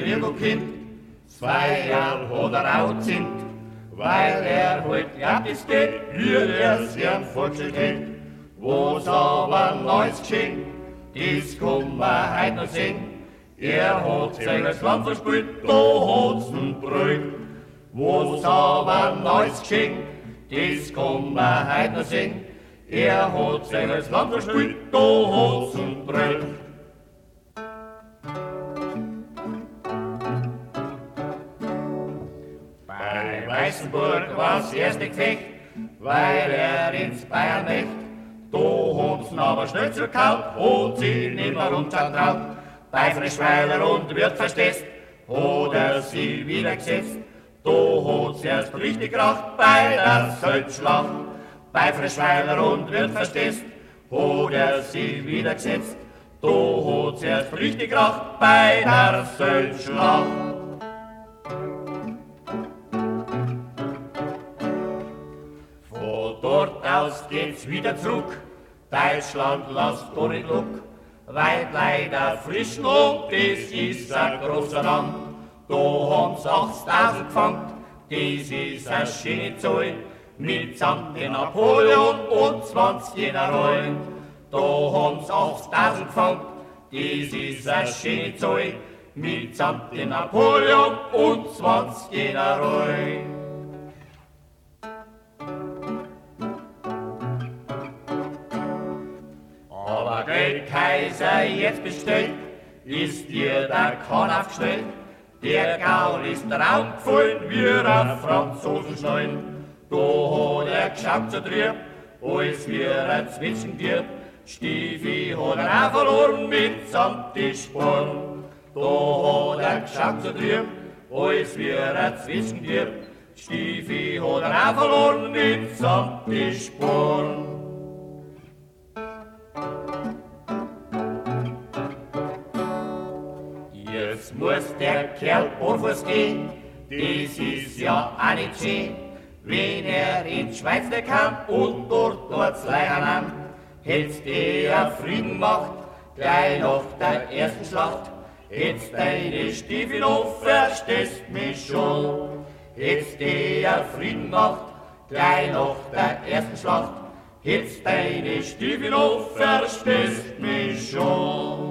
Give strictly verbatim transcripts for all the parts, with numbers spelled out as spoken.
Triergelkind, zwei Jahre hat er auch sind, weil er halt gratis geht, wie er sich vorgestellt hat. Was aber Neues geschehen, das kann man heute noch sehen. Er hat sein Land verspielt, da hat's ihn brüllt. Was aber Neues geschehen, das kann man heute noch sehen. Er hat sein Land verspielt, da hat's ihn brüllt. Bei Weißenburg war's erste Gefecht, weil er ins Bayern möchte. Da haben's aber schnell zurückgehauen, hat sie nimmer runtergetraut. Bei Frischweiler und Wirt verstehst, hat er sie wieder gesetzt. Da hat's erst richtig geracht bei der Selbstschlacht. Bei Frischweiler und Wirt verstehst, hat er sie wieder gesetzt. Da hat's erst richtig geracht bei der Selbstschlacht. Von dort aus geht's wieder zurück. Deutschland lasst gar nicht Luck, weil leider frisch noch, das ist ein großer Rang. Da haben's achttausend gefangen, das ist eine schöne Zahl, mitsamt den Napoleon und zwanzig Generalen. Da haben's achttausend gefangen, das ist eine schöne Zahl, mitsamt den Napoleon und zwanzig Generalen. Aber der Kaiser jetzt bestellt, ist dir der Kahn aufgestellt. Der Gaul ist Raum gefallen, wie ein Franzosenschneiden. Da hat er geschaut zu Trieb, als wie ein Zwitschgendieb. Stiefi hat er auch verloren mitsamt die Sporen. Da hat er geschaut zu Trieb, als wie ein Zwitschgendieb. Stiefi hat er auch verloren mitsamt die Sporen. Jetzt muss der Kerl barfuß gehen, das ist ja auch nicht schön. Wenn er in die Schweiz nicht kann und dort tut's leider an, hätt's der Frieden gemacht, gleich nach der ersten Schlacht. Hätt's deine Stiefel noch, verstehst mich schon. Hätt's der Frieden gemacht, gleich nach der ersten Schlacht. Hätt's deine Stiefel noch, verstehst mich schon.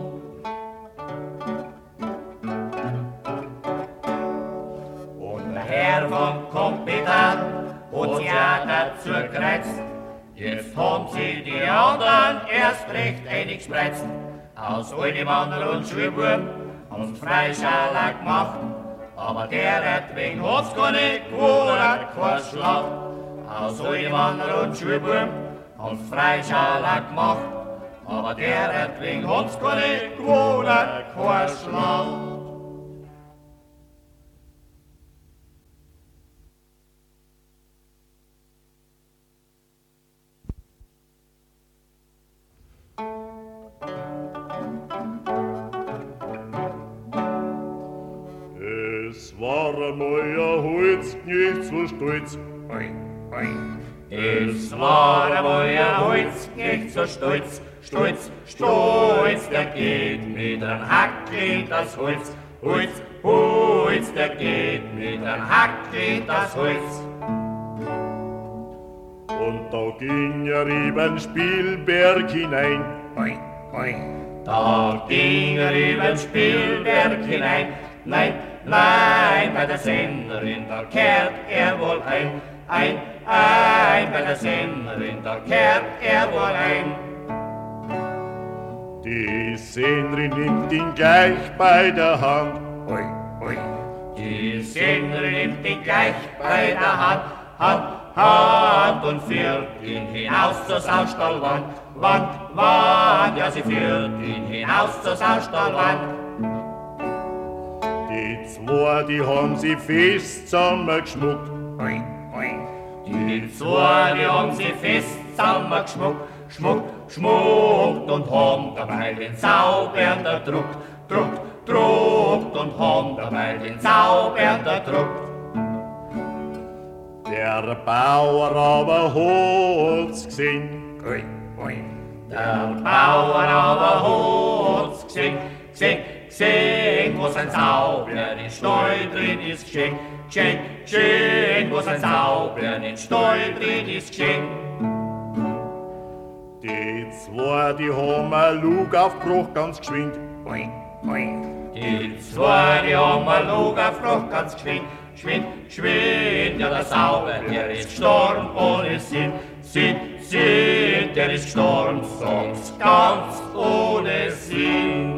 Herr von Kompetan hat sich auch dazu gereizt. Jetzt haben sie die anderen erst recht eingespreizt. Aus altem Mandel und Schulwurm haben's Freischala gemacht. Aber der Erdwing hat's gar nicht gewonnen, kein Schlacht. Aus altem Mandel und Schulwurm haben's Freischala gemacht. Aber der Erdwing hat's gar nicht gewonnen, kein Schlacht. Es war einmal ein Holzknecht so stolz. Oi, oi. Es war einmal ein Holzknecht so stolz, stolz, stolz, der geht mit einem Hackel in das Holz. Holz, Holz, der geht mit einem Hackel in das Holz. Und da ging er über Spielberg hinein. Oi, oi. Da ging er über den Spielberg hinein. Nein, nein, bei der Sennerin, da kehrt er wohl ein. Ein, ein, bei der Sennerin, da kehrt er wohl ein. Die Sennerin nimmt ihn gleich bei der Hand. Oi, oi. Die Sennerin nimmt ihn gleich bei der Hand. Hand, Hand und führt ihn hinaus zur Saustallwand. Wand, Wand, ja, sie führt ihn hinaus zur Saustallwand. Die zwei, die haben sie fest zusammengeschmuckt. Oi, oi. Die zwei, die haben sie fest zusammengeschmuckt, schmuckt, schmuckt und haben dabei den Zaubern erdruckt, druckt, druckt und haben dabei den Zaubern erdruckt. Der Bauer aber hat's gesehen. Oi, oi. Der Bauer aber hat's gesehen, gesehen, sehen, wo sein Zauber in Steu drin ist, geschenkt, geschenkt, geschenkt, wo sein Zauber in Steu drin ist, geschenkt. Die zwei, die haben ein Lug aufgebrochen, ganz geschwind. Boing, boing. Die zwei, die haben ein Lug aufgebrochen, ganz geschwind, geschwind, geschwind. Ja, der Zauber, der ist gestorben ohne Sinn, Sinn, Sinn, der ist gestorben, sonst ganz ohne Sinn.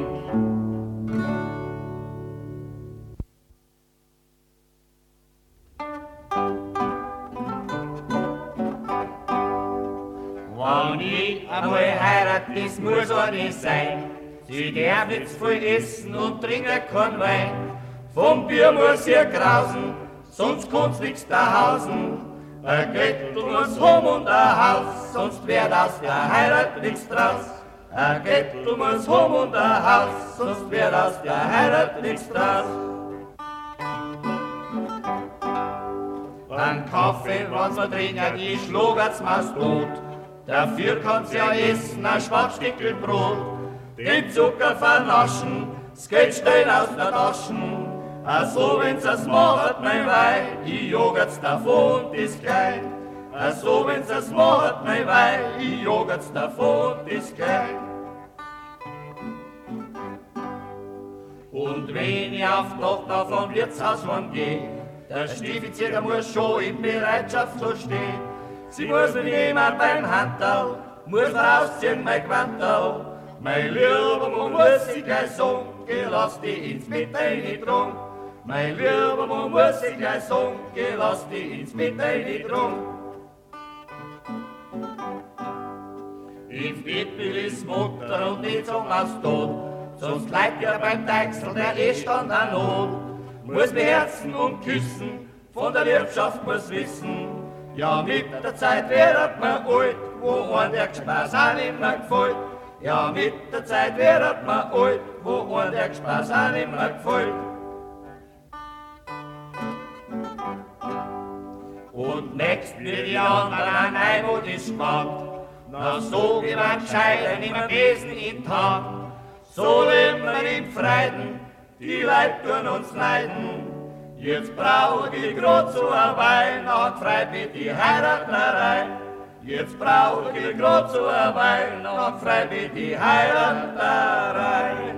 Wenn ich einmal heirat, das muss auch nicht sein. Sie darf nicht zu viel essen und trinken kein Wein. Vom Bier muss ihr grausen, sonst kann's nix da hausen. Ein Grettel muss hom und ein Haus, sonst wird aus der Heirat nix draus. Ein Grettel muss hom und ein Haus, sonst wird aus der Heirat nix draus. Ein Kaffee, wann's man trinken, die schlagert's meist tot. Dafür kann's ja essen, ein Schwachstückel Brot. Den Zucker vernaschen, das Geld schnell aus der Taschen. A so wenn's es macht, mein Weih, ich jogert's davon, das geil. A so wenn's es macht, mein Weih, ich jogert's davon, das geil. Und wenn ich auf die Nacht auf vom Wirtshaus heimgeh, der Stiefizieher muss schon in Bereitschaft so stehen. Sie muss mir jemand beim Handtau, muss rausziehen mein Quantal. Mein lieber Mann muss ich gleich sagen, geh lass dich ins Bett reindrung. Mein lieber Mann muss ich gleich sagen, geh lass dich ins Bett reindrung. Im Bett will ich's Mutter und nicht sagen aus Tod, sonst bleibt ja beim Deichsel der Ehestand an Not. Muss beherzen und küssen, von der Liebschaft muss wissen. Ja, mit der Zeit wird man alt, wo ein der Spaß auch nicht mehr gefällt. Ja, mit der Zeit wird man alt, wo ein der Spaß auch nicht mehr gefällt. Und nächst wird die anderen ein, wo das spart. Na, so wie man scheiden im Wesen in Tag. So leben wir im Freuden, die Leute tun uns leiden. Jetzt brauch ich grad so ein Wein, nach frei mit die Heiraterei. Jetzt brauch ich grad so ein Wein, nach frei mit die Heiraterei.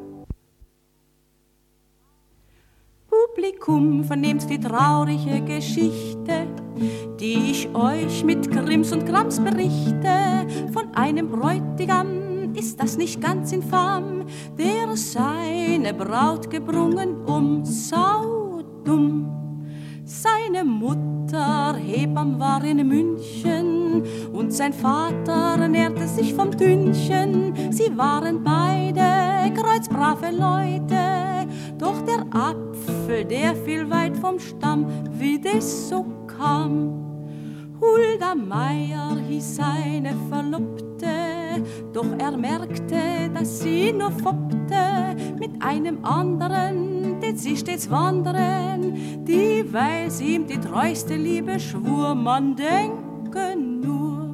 Publikum, vernehmt die traurige Geschichte, die ich euch mit Krims und Krams berichte. Von einem Bräutigam ist das nicht ganz infam, der seine Braut gebrungen um saudumm. Seine Mutter Hebamm war in München und sein Vater ernährte sich vom Dünnchen. Sie waren beide kreuzbrave Leute, doch der Apfel, der fiel weit vom Stamm, wie das so kam. Hulda Meier hieß seine Verlobte, doch er merkte, dass sie nur foppte mit einem anderen, den sie stets wandern, dieweil sie ihm die treueste Liebe schwur, man denke nur.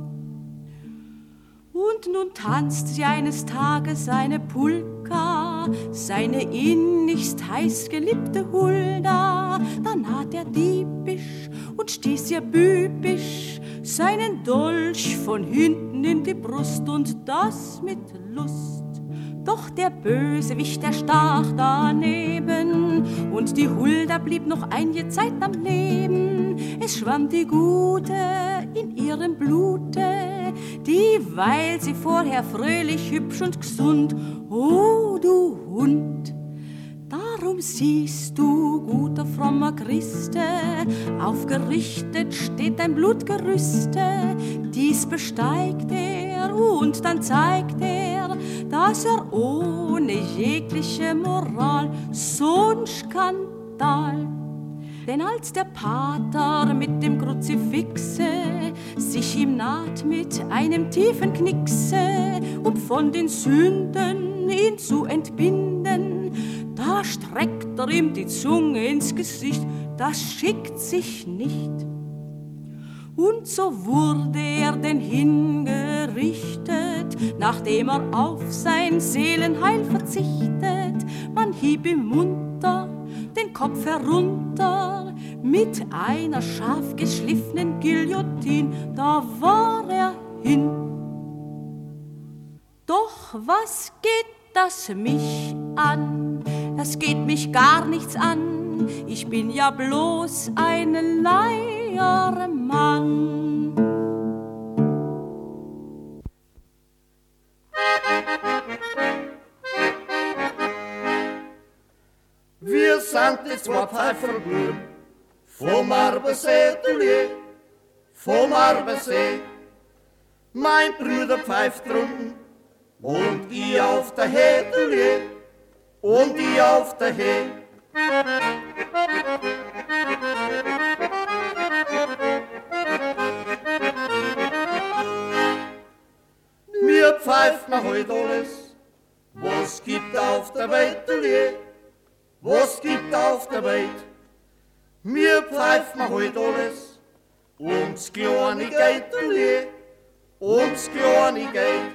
Und nun tanzt sie eines Tages eine Polka, seine innigst heiß geliebte Hulda. Dann hat er diebisch und stieß ihr bübisch seinen Dolch von hinten in die Brust, und das mit Lust. Doch der Bösewicht, der stach daneben, und die Hulda blieb noch einige Zeit am Leben. Es schwamm die Gute in ihrem Blute, dieweil sie vorher fröhlich, hübsch und gesund. Oh, du Hund! Darum siehst du, guter frommer Christe, aufgerichtet steht dein Blutgerüste. Dies besteigt er und dann zeigt er, dass er ohne jegliche Moral so'n Skandal. Denn als der Pater mit dem Kruzifixe sich ihm naht mit einem tiefen Knickse, um von den Sünden ihn zu entbinden, da streckt er ihm die Zunge ins Gesicht, das schickt sich nicht. Und so wurde er denn hingerichtet, nachdem er auf sein Seelenheil verzichtet, man hieb ihm munter den Kopf herunter mit einer scharf geschliffenen Guillotine, da war er hin. Doch was geht das mich an? Das geht mich gar nichts an, ich bin ja bloß ein Leiermann. Wir sind die zwei Pfeiferbuben vom Arbesee, vom Arbesee. Mein Bruder pfeift drunten und ich auf der Hedelier, und ich auf der He. Mir pfeift noch heute alles, was gibt auf der Welt, was gibt auf der Welt. Mir pfeift noch heute alles, ums kleine Geld, ums kleine Geld.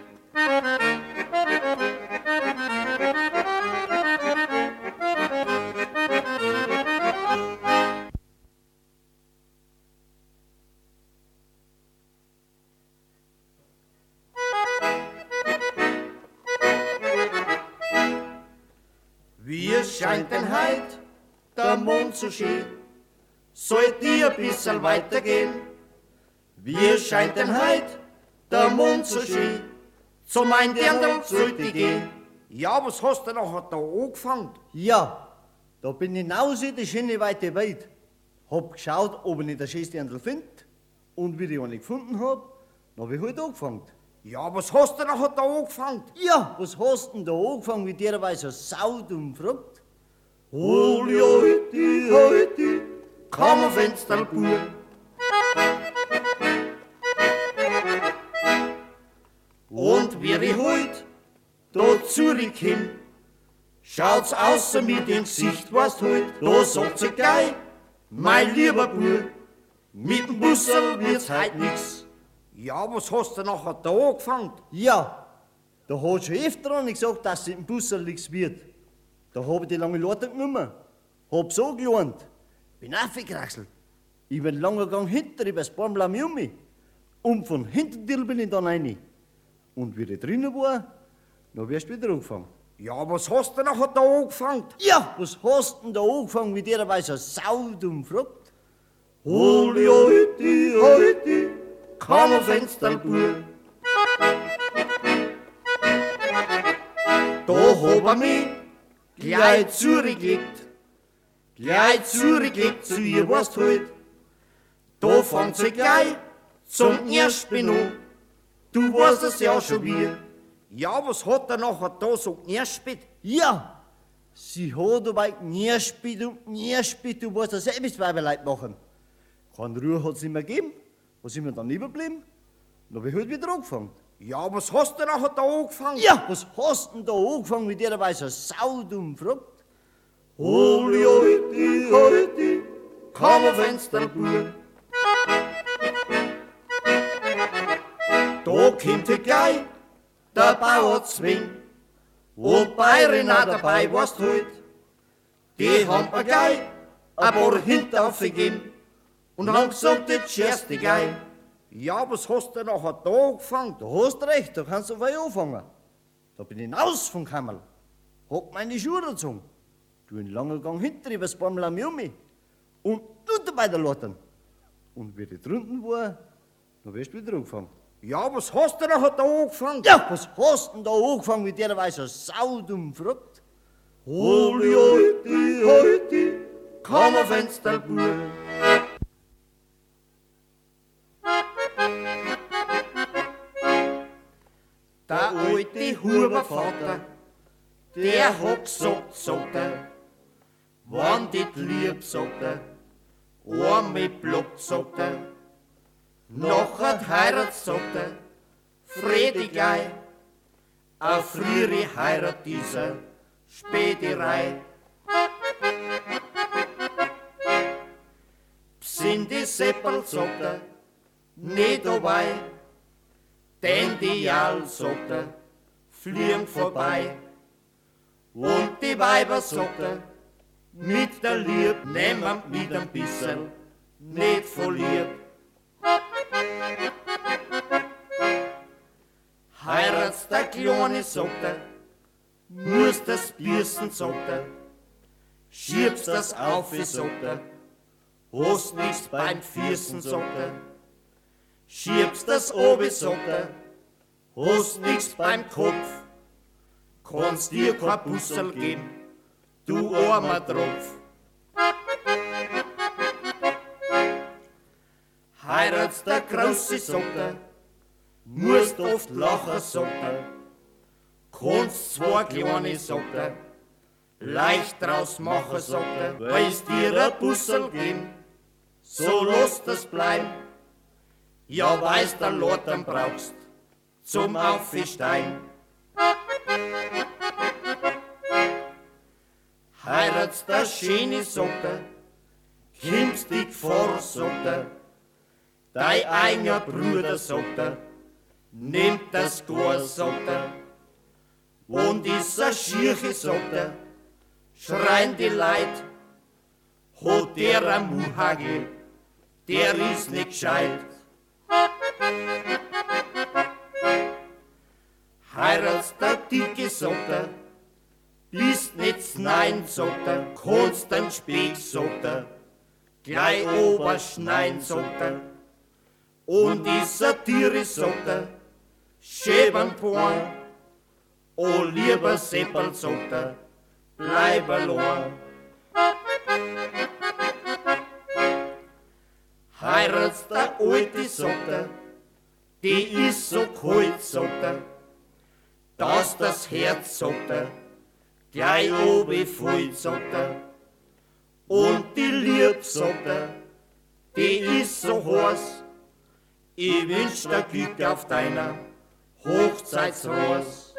Wie scheint denn heut der Mond so schön? Sollt ihr ein bisschen weitergehen? Wie scheint denn heut der Mond so schön? Zu mein Dirndl sollt ihr gehen. Ja, was hast du nachher da angefangen? Ja, da bin ich hinaus in die schöne weite Welt. Hab geschaut, ob ich nicht das schönste Dirndl finde. Und wie ich einen gefunden hab, dann hab ich halt angefangen. Ja, was hast du nachher da angefangen? Ja, was hast denn da angefangen, wie derweise so saudumm fragt? Hol heute, heute, komm auf Fensterbuhr. Und wie ich heut da zurückkomm, schaut's außer mit dem Gesicht, was heut, da sagt sie gleich, mein lieber Bub, mit dem Bussel wird's heut nix. Ja, was hast du nachher da angefangen? Ja, da hat schon öfter an gesagt, dass es im Bussel nichts wird. Da hab ich die lange Leute genommen, hab so gelernt, bin aufgekraxelt. Ich bin lange gegangen hinter übers Baumlamm um mich. Und von hinten bin ich dann rein. Und wie ich drinnen war, dann wirst du wieder angefangen. Ja, was hast du nachher da angefangen? Ja, was hast denn da angefangen, wie derweise so saudumm fragt? Hol die heute, heute, komm auf Fensterbuhr. Da hab er mich gleich zurückgelegt, gleich zurückgelegt zu ihr, was halt. Da fängt sie gleich zum ersten an. Du weißt es ja schon wie. Ja, was hat er nachher da so gnerspit? Ja, sie hat dabei gnerspit und gnerspit, du weißt das selbst, was wir Leute machen. Keine Ruhe hat es nicht mehr gegeben, was ist mir dann überblieben? Dann hab ich halt wieder angefangen. Ja, was hast du nachher da angefangen? Ja, was hast denn da angefangen, wie derweise so saudumm fragt? Hol die heute, heute, komm auf Fensterbuhr. Da kommt er gleich, der Bauerzwing, und Bayern auch dabei, weißt du halt. Die haben mir gleich ein paar Hinter aufgegeben und haben gesagt, jetzt scherst du gleich. Ja, was hast du nachher da angefangen? Da hast du recht, da kannst du weit anfangen. Da bin ich hinaus vom Kammerl, hab meine Schuhe gezogen, du in langen Gang hinter übers Baumlamm um mich und unter bei der Latten. Und wie ich drunten war, dann wirst du wieder angefangen. Ja, was hast du nachher da angefangen? Ja, was hast denn da angefangen, wie derweise so saudumm fragt? Hol die heute, heute, komm auf Fensterbuhr. Der alte Hubervater, der hat gesagt, sagt er, wann dit lieb, sagt er, einmal blockt, sagt er, nachher heirat, sagt er, Fredi gleich, a frühere Heirat dieser Späterei. Sind die Seppel, sagt er, nicht dabei, denn die Jal, sagt er, fliegen vorbei. Und die Weiber sagte, mit der Lieb nehmen mit ein bisschen, nicht voll lieb. Heirats der Kleine, sagte, musst das Biersen, sagte, schiebst das auf, sagte, hast nichts beim Fiersen, sagte, schiebst das oben, sagte, hast nichts beim Kopf, kannst dir kein Bussel geben, du armer Tropf. Heirats der Große, sagte, musst oft lachen, sagte, kannst zwei Kleine, sagte, leicht draus machen, sagte, weil's dir ein Bussel geben, so lass das bleiben. Ja, weil's der Lothern brauchst, zum Aufsteigen. Heirats der Schöne, sagte, kommst dich vor, sagte, dein eigener Bruder, sagte, nimmt das gar, sagte, und ist a Schirche, sagte, schreien die Leid, hat der am Muhagel, der ist nicht gescheit. Heirats der Dicke, sagte, bist nicht nein, sagte, kannst den Speck, sagte, gleich oberschneiden, sagte, und ist a Tiere, sagte, schäbern porn, o lieber Seppel, sagte, bleib allein. Heirats der Alte, sagte, die ist so kalt, sagte, dass das Herz, sagte, gleich oben fällt, sagte, und die Lieb, sagte, die ist so heiß, ich wünsch dir Glück auf deiner Hochzeitsross.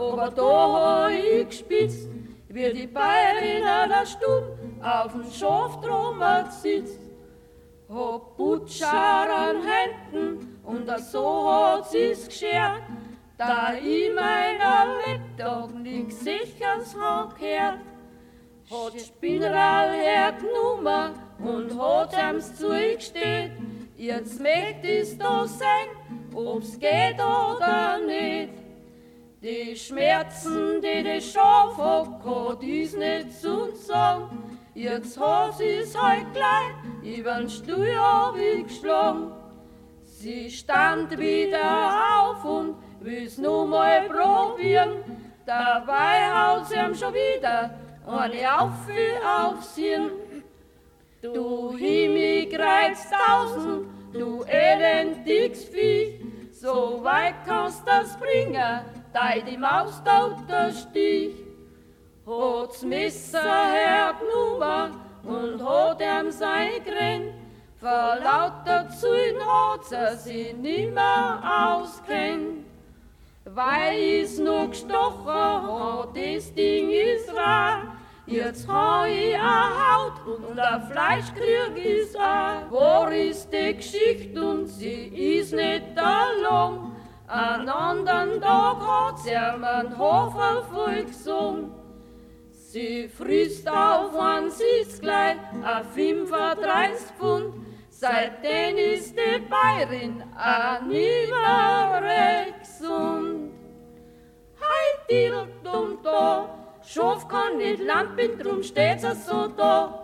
aber da hab ich gespitzt, wie die Bayerin an der Stube auf dem Schaftrommer sitzt. Hab Butscher an Händen und so hat sie's geschert, da ich meiner Lebtag nix sichers hab gehört. Hat Spinnrad hergenommen und hat ihm's zugesteht, jetzt möcht ich's da sein, ob's geht oder nicht. Die Schmerzen, die die Schaf hab, kann ich's nicht zu sagen. Jetzt hat sie's heut gleich übern Stuhl hab ich geschlagen. Sie stand wieder auf und will's nur mal probieren. Dabei haut sie ihm schon wieder eine auf aufs Hirn. Du Himmelkreuz tausend, du elendiges Vieh, so weit kannst das bringen, dei die Maus tut der Stich. Hat's Messer hergenommen und hat ihm sein Grin, vor lauter Zügen hat er sich nimmer auskennt. Weil ich's noch gestochen hat, das Ding ist rar, jetzt hab ich a Haut und a Fleisch krieg ich's auch. War ist die Geschichte und sie ist nicht lang, an anderen Tag hat sie einen Hofer voll gesungen. Sie frisst auf ein Sitz gleich a fünfunddreißig Pfund, seitdem ist die Bayerin a nimmer recht gesund. Hei, direkt und da, Schaf kann nicht lampen, drum steht's a so da.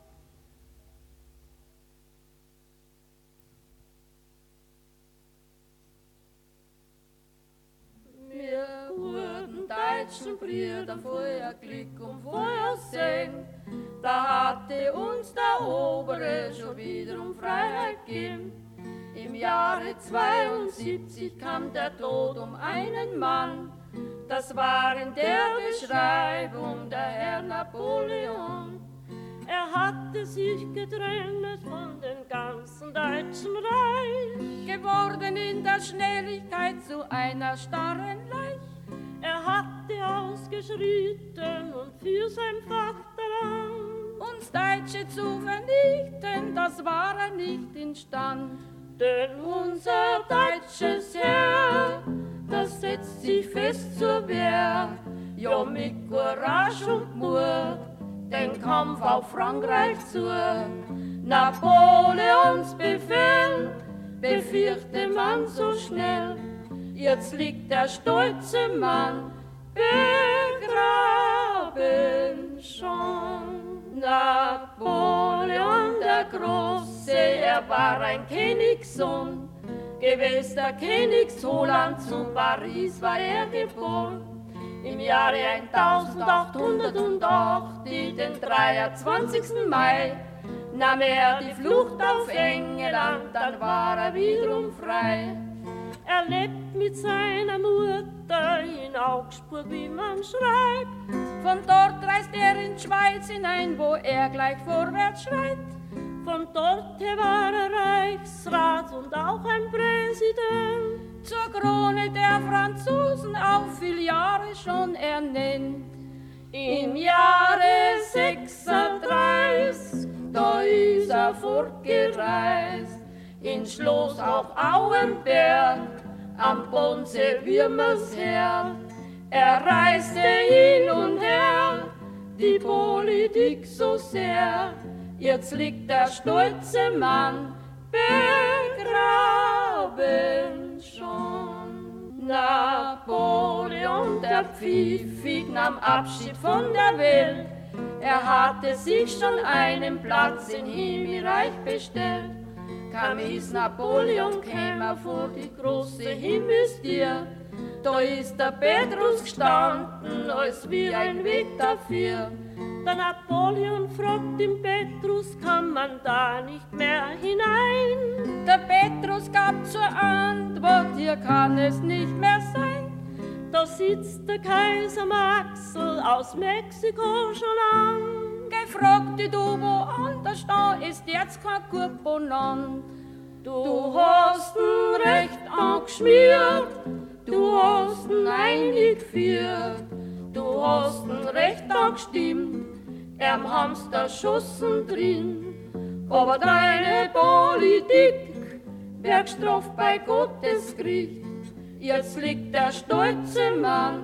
Wir wurden deutschen Brüder vorher Glück und vorher sehen, da hatte uns der Obere schon wiederum Freiheit gegeben. Im Jahre zweiundsiebzig kam der Tod um einen Mann, das war in der Beschreibung der Herr Napoleon. Er hatte sich getrennt von den ganzen deutschen Reich, geworden in der Schnelligkeit zu einer starren Leich. Er hatte ausgeschritten und für sein Vaterland uns Deutsche zu vernichten, das war er nicht imstand. Denn unser deutsches Heer, das setzt sich fest zur Wehr, ja mit Courage und Mut, den Kampf auf Frankreich zu. Napoleons Befehl befürchte man so schnell, jetzt liegt der stolze Mann begraben schon. Napoleon der Große, er war ein Königssohn, gewiss der Königsholand, zu Paris war er geboren. Im Jahre eintausendachthundertacht, den dreiundzwanzigsten Mai, nahm er die Flucht auf England, dann war er wiederum frei. Er lebt mit seiner Mutter in Augsburg, wie man schreibt. Von dort reist er in die Schweiz hinein, wo er gleich vorwärts schreit. Von dort her war er Reichsrat und auch ein Präsident. Zur Krone der Franzosen auf viel Jahre schon ernennt. Im Jahre sechsunddreißig, da ist er fortgereist, ins Schloss auf Auenberg, am Bonse Würmers her. Er reiste hin und her, die Politik so sehr, jetzt liegt der stolze Mann begraben schon. Napoleon, der Pfiffig, nahm Abschied von der Welt, er hatte sich schon einen Platz im Himmelreich bestellt. Kam es Napoleon, käme er vor die große Himmelstür, da ist der Petrus gestanden, als wie ein Weg dafür. Der Napoleon fragt den Petrus, kann man da nicht mehr hinein? Der Petrus gab zur Antwort, hier kann es nicht mehr sein. Da sitzt der Kaiser Maxel aus Mexiko schon an. Gefragt die du woanders, da ist jetzt kein Kurponant. Du hast ihn recht angeschmiert, du hast ihn eingeschmiert. geführt. Du hast ihn recht angestimmt, erm Hamster Schussen drin. Aber deine Politik wird gestraft bei Gottes Gericht. Jetzt liegt der stolze Mann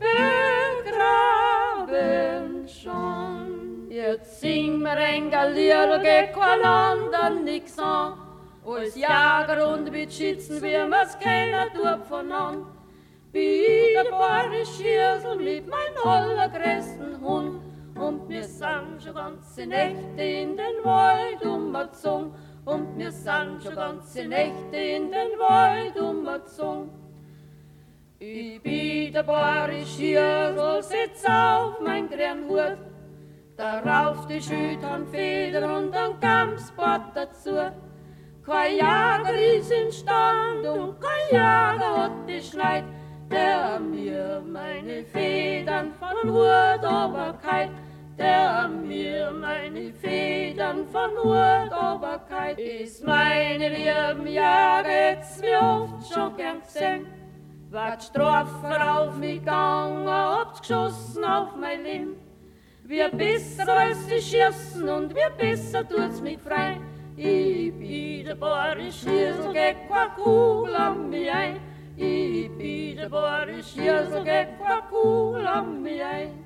begraben schon. Jetzt sing mir ein Gallier, geht kein anderen nix an. Als Jäger und mit Schützen, wie wir's kennen, tut voneinander. Wie der bayerische Hirsel mit meinem allergrößten Hund. Und wir sind schon ganze Nächte in den Wald umgezogen. Und wir sind schon ganze Nächte in den Wald umgezogen. Ich bin der bayerische Hirsel, sitz auf mein grünen Hut. Darauf die Schüternfeder und ein Gamsbart dazu. Kein Jäger ist in Stand und kein Jäger hat die Schneid, der mir meine Federn von Hut oberkeit, der mir meine Federn von Hut oberkeit. Ist meine lieben Jäger jetzt wie oft schon gern gesehen, wat Strafer auf mich gegangen, hab's geschossen auf mein Leben. Wie besser als die Schießen und wie besser tut's mich frei. Ich bin der bayerische Hirsel, geht keine Kugel an mich ein. Ich bin der bayerische Hirsel, geht keine Kugel an mich ein.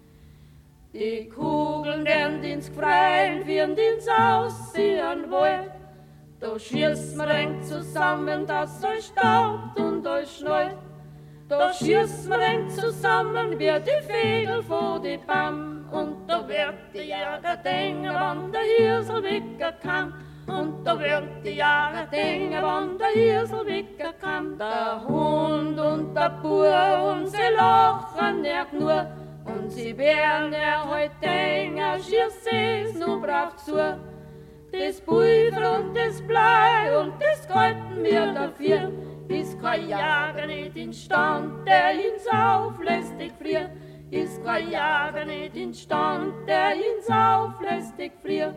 Die Kugeln werden ins Freien, wie ins Aussehen wollt. Da schießt man eng zusammen, dass euch staubt und euch schneut. Da schießt man eng zusammen, wie die Vögel vor die Baum. Und da wird die Jäger denken, wann der Hirsel wecken kann. Und da wird die Jäger denken, wann der Hirsel wecken kann. Der Hund und der Bub und sie lachen nicht nur. Und sie werden ja heute denken, schießt es nur brav zu. Das Pulver und das Blei und das kalten wir dafür. Ist kein Jäger nicht in Stand, der ins auflästig friert. Ist kein Jäger nicht in Stand, der ins auflästig friert.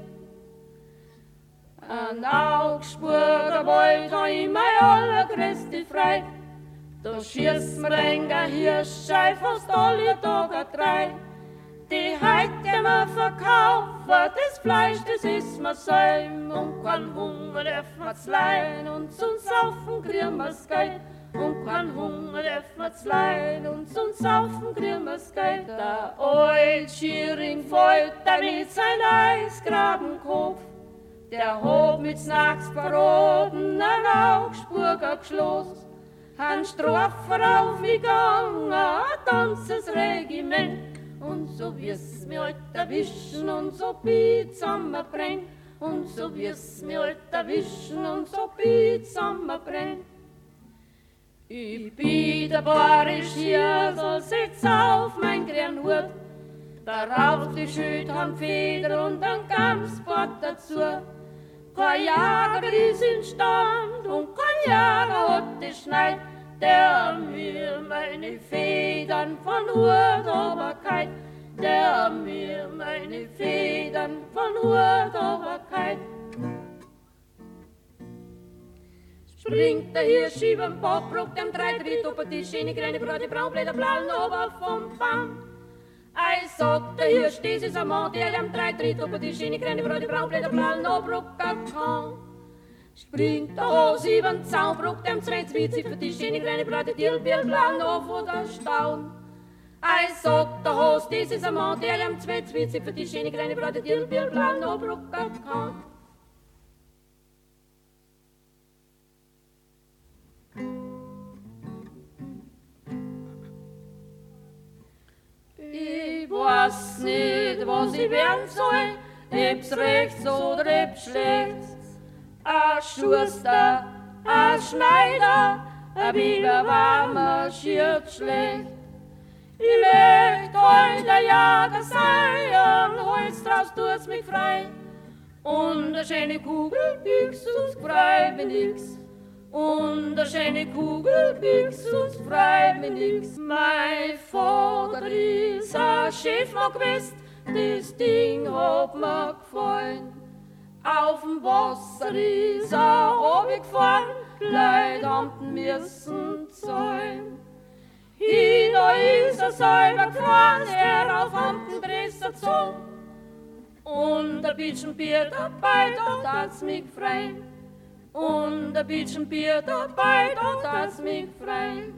Ein Augsburger Wald ha ich mein allergrößte Frei. Da schießt mir ein Hirschei fast alle Tage drei. Die heut kann man verkaufen, das Fleisch, das isst man selm. Und kein Hunger darf man's leihen und zum Saufen kriegen wir's Geld. Und kein Hunger darf man's leihen und zum Saufen kriegen wir's Geld. Der alte Schiering folgt da mit sein Eisgrabenkopf. Der hat mit Nachts verraten ein Augsburger geschloss. Ein Strafer auf mich gegangen, ein ganzes Regiment. Und so wir's mir halt erwischen und so bi zusammenbrennt. Und so wir's mir halt erwischen und so bi zusammenbrennt. Ich bin der bayerische Hirsel, sitz auf mein grünen Hut. Darauf die Schüternfeder und ein Gamsbart dazu. Kein Jäger ist in Stand und kein Jäger hat die Schneid, der mir meine Federn von Hut oberkeit, der mir meine Federn von Hut oberkeit. Springt der Hirsch überm Bach, bruckt dem drei Tritt über die Schiene, kleine Brote, Braunblätter, Blallen, ober vom Baum. Ei, sagt der Hirsch, das ist ein Mann, der dem drei Tritt über die Schiene, kleine Brote, Braunblätter, Blallen, obrucken kann. Springt der Hose übern Zaun, bruckt dem zwei Zwiezi für die Schiene, kleine Brote, Dilbiel, Blallen, auf oder Staun. Ei, sagt der Hose, das ist ein Mann, der dem zwei Zwiezi für die Schiene, kleine Brote, Dilbiel, Blallen, obrucken kann. Ich weiß nicht, was ich werden soll, ob's rechts oder ob's schlecht. Ein Schuster, ein Schneider, ein Biber war marschiert schlecht. Ich möcht heut der Jäger sein, am Holz draus tut's mich frei. Und eine schöne Kugel büchs uns frei mir nix. Und eine schöne Kugel büchs uns frei mir nix. Mein Vater ist ein Schäfer gewesen, das Ding hat mir gefallen. Auf dem Wasser ist er runtergefahren, Leute haben müssen zahlen. Hin der Säuber Kran, er auf Hampen Dresser Zung. Und ein bisschen Bier dabei, dort hat's mich frei. Und ein bisschen Bier dabei, dort hat's mich frei.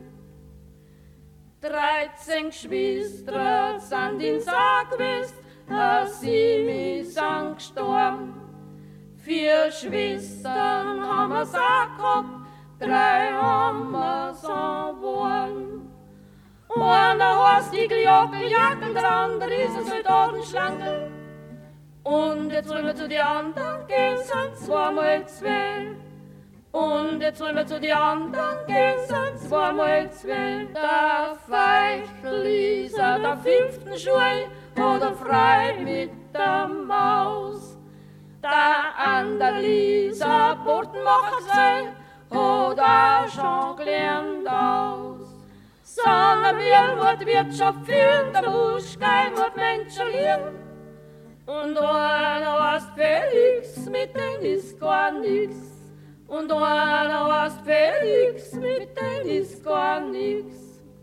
Dreizehn Geschwister sind ins Sarg gewesen, als sie mich angestorben. Vier Schwestern haben wir's auch gehabt, drei haben wir's geworden. Einer heißt Igeljockeljagd und der andere ist ein Soldatenschlange. Und jetzt wollen wir zu den anderen gehen, sind zweimal zwei. Und jetzt wollen wir zu den anderen gehen, sind zweimal zwei. Der Feichel ist an der fünften Schule oder frei mit der Maus. Der andere ist ein Botenmacher sein oder schon gelernt aus. Sondern wir wird Wirtschaft führen, der Busch kein Wort Menschen lieben. Und einer heißt Felix, mit dem ist gar nix. Und einer heißt Felix, mit dem ist gar nix.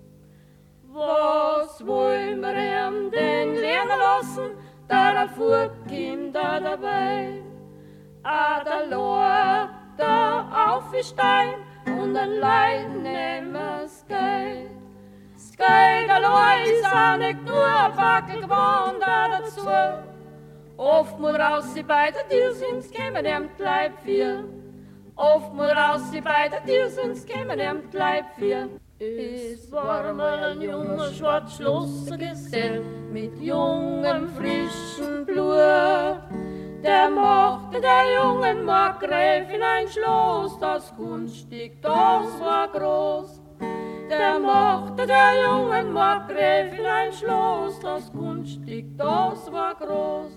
Was wollen wir ihm denn lernen lassen, da der vorkommt da dabei? Ah, der Lord, der Aufstein und ein Leid nehmen das Geld. Das Geld allein ist auch nicht nur ein Backel gewohnt dazu. Oft muss raus sie beide dir sind, kämen ihm Leib viel. Oft muss raus sie beide dir sind, kämen ihm Leib viel. Es war mal ein junger schwarzschlosser Gesell mit jungem frischen Blut. Der machte der jungen Markgräfin ein Schloss, das Kunststück, das war groß. Der machte der jungen Markgräfin ein Schloss, das Kunststück, das war groß.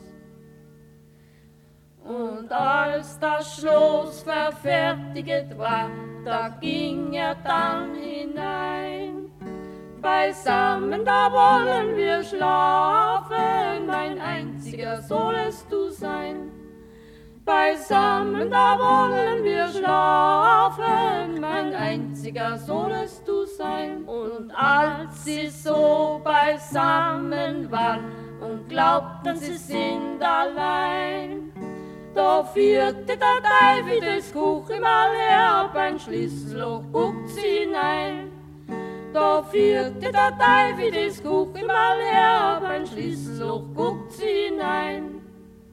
Und als das Schloss verfertigt war, da ging er dann hinein. Beisammen, da wollen wir schlafen, mein einziger sollst du sein. Beisammen, da wollen wir schlafen, mein einziger sollst du sein. Und als sie so beisammen waren und glaubten, sie sind allein, da führte der Teufel das Kuchen mal her, beim Schlüsselloch guckt sie hinein. Da führte der Teufel das Kuchen mal her, beim Schlüsselloch guckt sie hinein.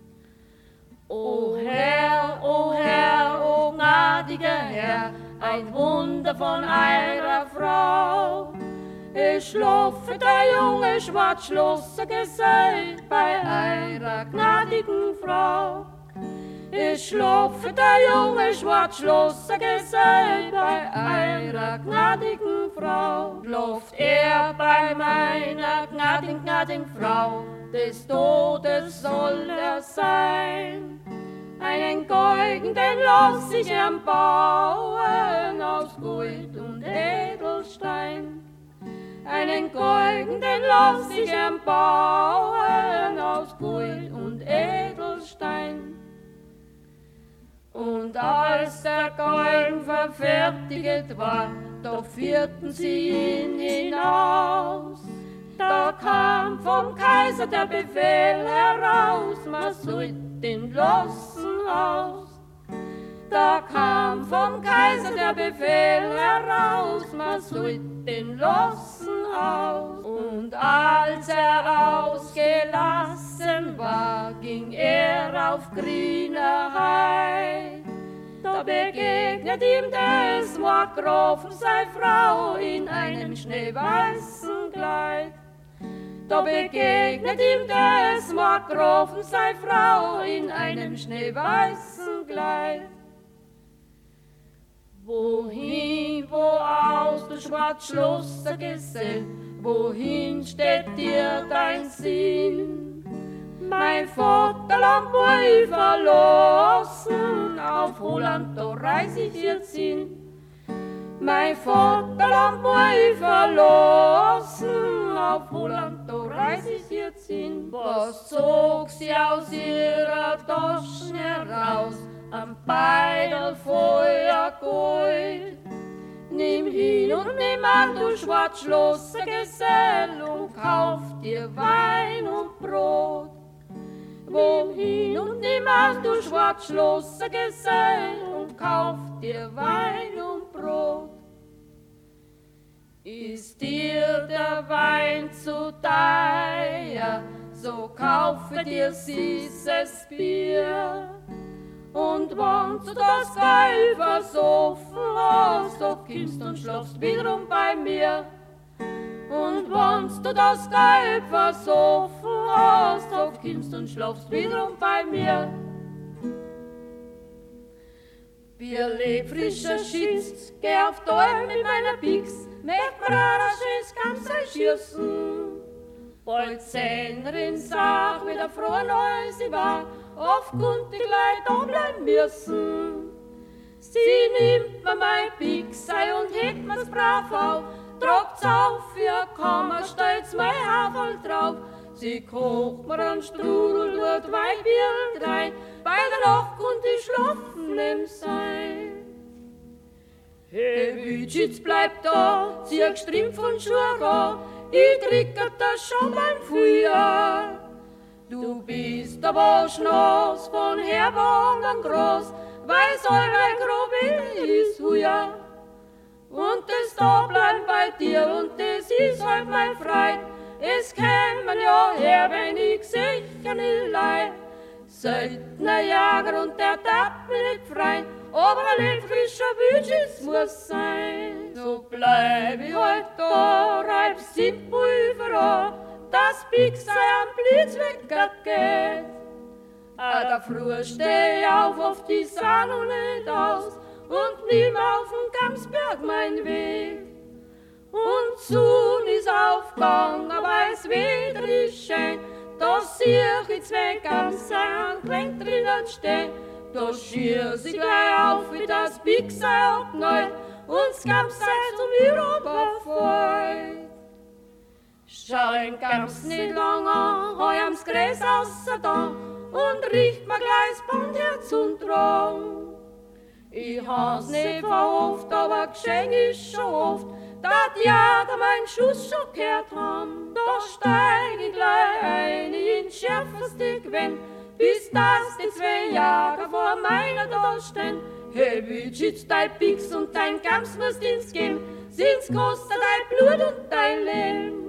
O Herr, o Herr, o gnadiger Herr, ein Wunder von eurer Frau. Es schlafe der junge schwarzschlosser Gesell bei eurer gnadigen Frau. Es schlafe der junge schwarzschlosser Gesell bei eurer gnadigen Frau. Schlaft er bei meiner gnadigen, gnadigen Frau, des Todes soll er sein. Einen Geugen, den lass ich ihm bauen, aus Gold und Edelstein. Einen Geugen, den lass ich ihm bauen, aus Gold und Edelstein. Und als der Geugen verfertigt war, da führten sie ihn hinaus. Da kam vom Kaiser der Befehl heraus, man sollt ihn lassen aus. Da kam vom Kaiser der Befehl heraus, man sollt ihn lassen aus. Und als er ausgelassen war, ging er auf grüner Hei. Da begegnet ihm des Markgrafen sei Frau in einem schneeweißen Kleid. Da begegnet ihm des Markgrafen sei Frau in einem schneeweißen Kleid. Wohin, wo aus du schwarzschlosser Gesell, wohin steht dir dein Sinn? Mein Vaterland wo ich verlassen, auf Holland da reis ich jetzt hin. Mein Vaterland wo ich verlassen, auf Holland da reis ich jetzt hin. Was zog sie aus ihrer Taschen heraus, am Beidel Feuer Gold? nimm hin und nimm an, du schwarzschlosser Gesell, und kauf dir Wein und Brot. Nimm hin und nimm an, du schwarzschlosser Gesell, und kauf dir Wein und Brot. Ist dir der Wein zu teuer, so kaufe dir süßes Bier. Und wenn du das Geld versoffen hast, so kommst und schlafst wiederum bei mir. Und wenn du das Geld versoffen hast, so kommst und schlafst wiederum bei mir. Wir leb frischer Schiss, geh auf Däum mit meiner Pix, möcht mir ein schönes Gamsel schießen. Bald Zehnerin sag, wie der frohe Neu sie war, oft konnte ich gleich da bleiben müssen. Sie nimmt mir mein Pixei und hebt mir's brav auf, tragt's auf für Kammer, stellt's mein Haferl drauf. Sie kocht mir einen Strudel, tut Weinbier rein, bei der Nacht konnte ich schlafen im Sein. Hey, Witschitz bleibt da, zieh gestriemt von Schuhe an, ich trickert das schon beim Frühjahr. Du bist aber schnaus von Herwangen groß, weiß all mein Grobe ist huja. Und das da bleibt bei dir und das ist halt mein Freund. Es kämen ja her, wenn ich sicher nicht leid. Seltener Jäger und der darf mich nicht freien, aber ein frischer Witschitz muss sein. So bleib ich halt da, reib sieb Pulver an, das Pixei am Blitzwecker geht. Ah, da früh steh ich auf, auf die Sahne nicht aus und nimm auf den Gamsberg mein Weg. Und Sohn ist aufgegangen, aber es wieder ist schön, da sieh ich zwei Gamsei an Gelenk drinnen stehen. Da schier sie gleich auf, wie das Pixei abnäut und das Gamsei zum Europa fällt. Schau den Gams nicht lang an, hau ihm's Gräs außer da und riecht mir gleich das Bandherz und Traum. Ich hab's nicht verhofft, aber geschenk ist schon oft, da die Jäger meinen Schuss schon gehört haben. Da steig ich gleich ein in schärfeste Gewinn, bis das die zwei Jäger vor meiner da stehen. Hey, Witschitz, dein Pix und dein Gams musst ins geben, sind's kostet dein Blut und dein Leben.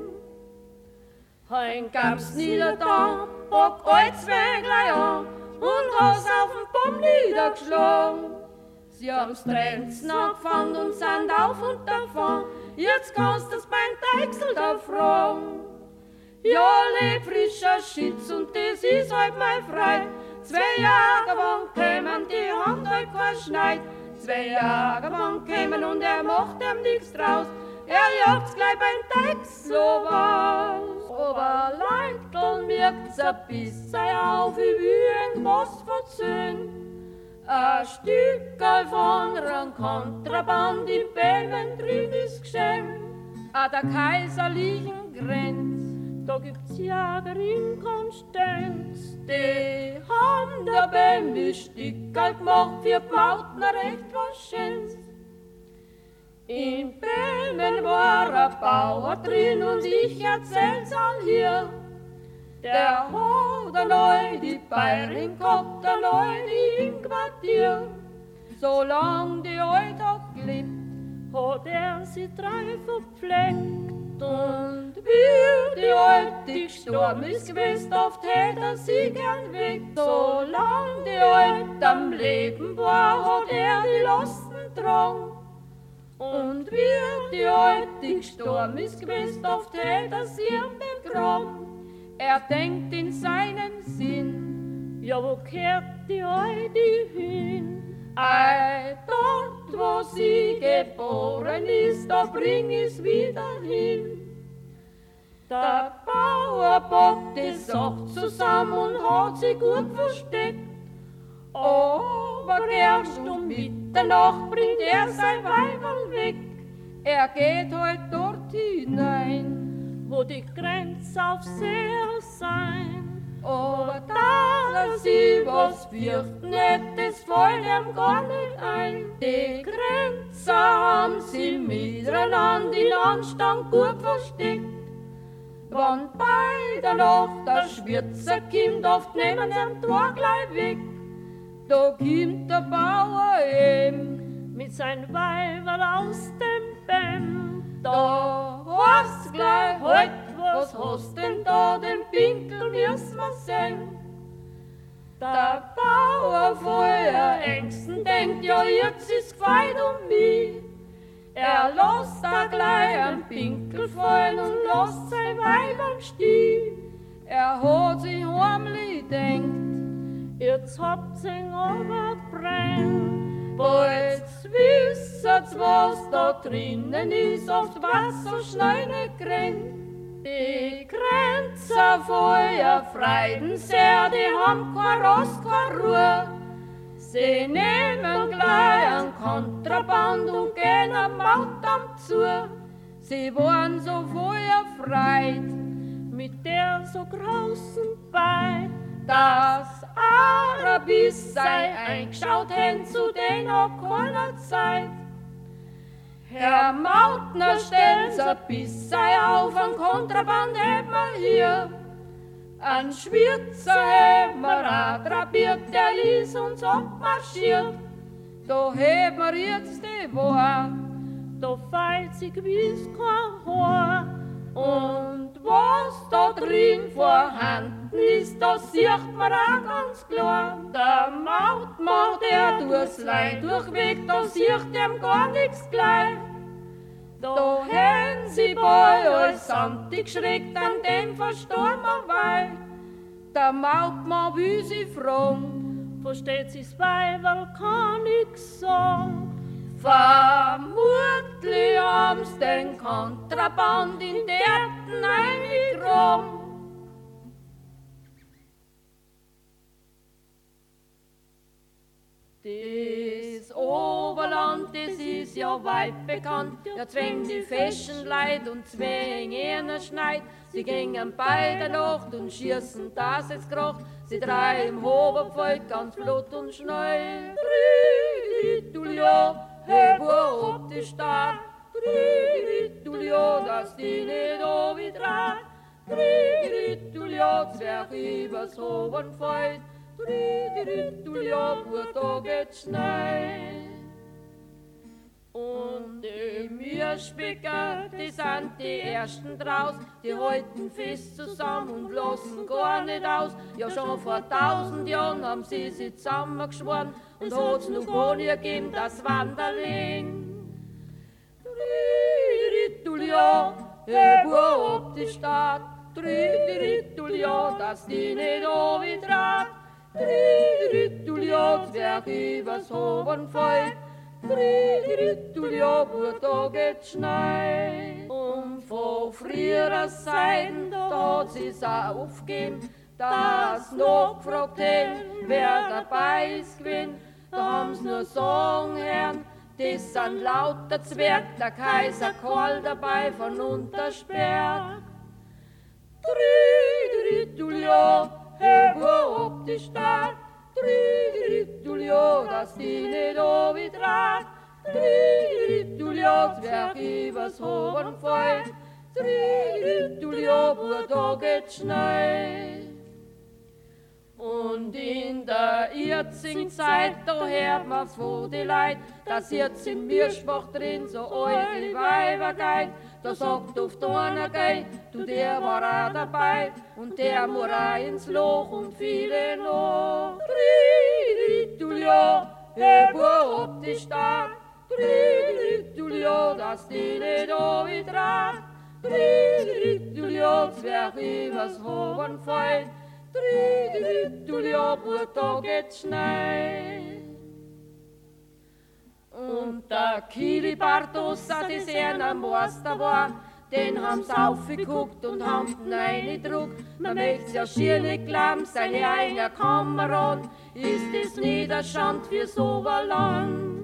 Ein Gams nieder da, bock all zwei gleich an und hast auf den Baum niedergeschlagen. Sie haben's Trenzen angefangen und sind auf und davon, jetzt kannst du's beim Deichsel da fragen. Ja, leb frischer Schitz und das ist halt mein Freund. Zwei Jahre wann kämen, die haben halt kein Schneid. Zwei Jahre wann kämen und er macht ihm nix draus. Er jagt's gleich beim Deichsel aus. Aber Leitl merkt's ein bisschen auf, wie irgendwas verzöhnt. Ein Stückerl von einem Kontraband im Belmen drin ist geschenkt. An der kaiserlichen Grenz, da gibt's Jäger in Konstanz. Die haben der Belmen Stückerl gemacht, für Bautner recht was Schönes. In Belmen war ein Bauer drin und ich erzähl's all hier. Der hat der neu die Bayerin gehabt, der neu die im Quartier. Solang die Alte hat gelebt, hat er sie drei verpflegt. Und wie die Alte gestorben ist gewesen, oft hätte er sie gern weg. Solang die Alte am Leben war, hat er die Lasten getragen. Und wie die Alte gestorben ist gewesen, oft hätte er sie begraben. Er denkt in seinem Sinn, ja, wo kehrt die Alte hin? Ei, dort, wo sie geboren ist, da bring ich's wieder hin. Der Bauer packt die Sache zusammen und hat sie gut versteckt. Aber erst um Mitternacht bringt er sein Weiberl weg. Er geht halt dort hinein, wo die Grenze auf See sein. Aber da sie was fürchten hätt, das fällt ihm gar nicht ein. Die Grenzer haben sie miteinander in Anstand gut versteckt. Wenn bei der Nacht der Schwürzer kommt, oft nehmen sie am Tor gleich weg. Da kommt der Bauer eben mit seinen Weibern aus dem Bäm. Da hast gleich halt, was hast denn da, den Pinkel müssen wir sehen. Der Bauer vorher Ängsten denkt, ja jetzt ist gefeit um mich. Er lässt da gleich einen Pinkel fallen und lässt sein Weib am Stiel. Er hat sich heimlich denkt, jetzt habt's ihn aber brennt. Bald wisset's, was da drinnen ist, oft was so schnell nicht rennt. Die Grenzer vorher freiden sehr, die haben kein Rost, keine Ruhe. Sie nehmen gleich einen Kontraband und gehen am Mautamt zu. Sie waren so vorher freit, mit der so großen bei, dass Arabis sei eingeschaut hen zu den noch keiner Zeit. Herr Mautner, stellen's ein bisschen auf, an Kontraband hätt man hier. Ein Schwürzer hätt man auch drapiert, der ließ uns abmarschiert. Da hätt man jetzt die Wahr, da feilt sich gewiss kein Haar. Und was da drin vorhanden ist, das sieht man auch ganz klar. Der Mautmann, der durchs Leid durchweg, da sieht dem gar nichts gleich. Da hätten sie bei euch samtig geschreckt an dem verstorbenen Weib. Der Mautmann will sie fragen, versteht sie's Weiberl, kann nix sagen. Vermutlich haben's den Kontraband in derten eingegraben. Das Oberland, das ist ja weit bekannt, ja zwängt die feschen Leid und zwäng einer schneit. Sie gingen bei der Nacht und schießen, dass es krocht, sie drei im Hoberpfeil ganz flott und schnell. Trilitulio, hey, wo ob die Stadt, Trilitulio, dass die nicht ovidrat, Trilitulio, Zwerg übers Hoberpfeil, Trilitulio, gut, da geht's schnell. Und die Mürspicker, die sind die Ersten draus, die halten fest zusammen und lassen gar nicht aus. Ja, schon vor tausend Jahren haben sie sich zusammengeschworen und hat's noch gar nie gegeben, das Wanderling. Trilitulio, hey, wo ob die Stadt, Trilitulio, dass die nicht ovidrat, Trilitulio, Zwerg übers Hobenfeld, Trilitulio, wo da geht's schnell. Und von früherer Seiten, da hat sie's auch aufgegeben, dass noch gefragt hätten, wer dabei ist gewesen. Da haben's nur sagen hören, das sind lauter Zwerg, der Kaiser Karl dabei von Untersberg. Trilitulio, hey, wo ob die Stadt, Trilitulio, dass die nicht ovidrat, Trilitulio, Zwerg übers Hobenfeld, Trilitulio, wo da geht's schnell. Und in der jetzigen Zeit, da hört man von die Leid, dass jetzt in Mirschbach drin so alte Weiber geht. Da sagt oft einer geh, du der war auch dabei, und der muss auch ins Loch und viele noch. Trilitulio, hey, wo ob die Stadt, Trilitulio, dass die nicht ovidrat, Trilitulio, Zwerg übers Hobenfeld, Trilitulio, wo da geht's schnell. Und der Kilibardos, das einer Meister war, den haben's aufgeguckt und haben ihn reingedruckt. Man möcht's ja schier nicht glauben, seine eigene Kamerad ist es nicht ein Schand für so ein Land.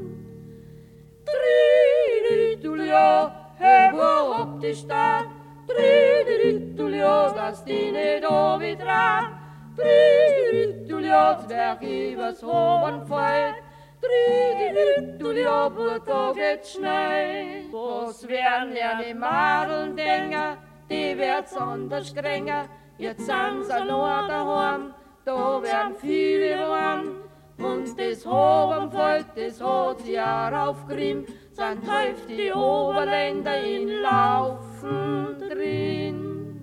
Trilitulio, hey, wo ob die Stadt, Trilitulio, dass die nicht ovidrat, Trüdelja, Zwerg übers Hohenfeld, Trüdelja, da geht Schnee. Was werden ja die Madeln denken, die wird's anders geringer. Jetzt sind sie nur daheim, da werden viele warm. Und das Hohenfeld, das hat sich auch aufgerieben, sind häufig die Oberländer in Laufen drin.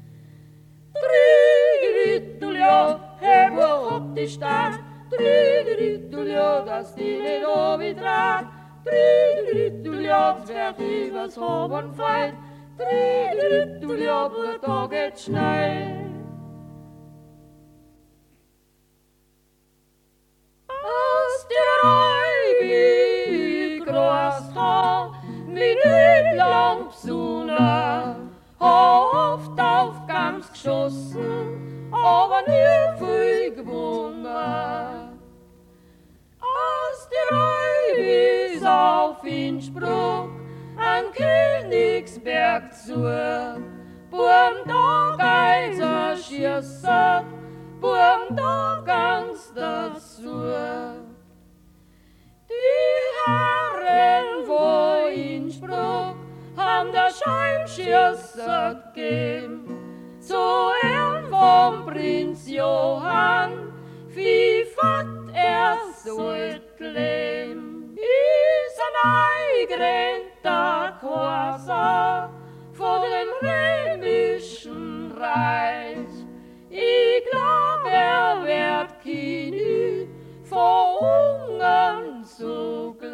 Trüdelja, hey, wo habt die Stadt? Trüdelja, dass die nicht runtertrat. Trüdelja, Zwerg übers Hohenfeld. Trüdelja, da geht's schnell. Aus der Reibe groß ha, wie nicht lang Sonne, oft auf ganz geschossen, aber nie viel gewonnen. Aus der Reibe ist auf Innsbruck an Königsberg zu, Burm da Geiser schießen, Burm da ganz dazu. Die Herren von Innsbruck haben der Scheimschießer gegeben, zu Ehren vom Prinz Johann, wie fort er sollt leben. Ist ein eingerechter Korser von dem römischen Reich. Ich glaub, er wird Kini vor Ungarn zugleich.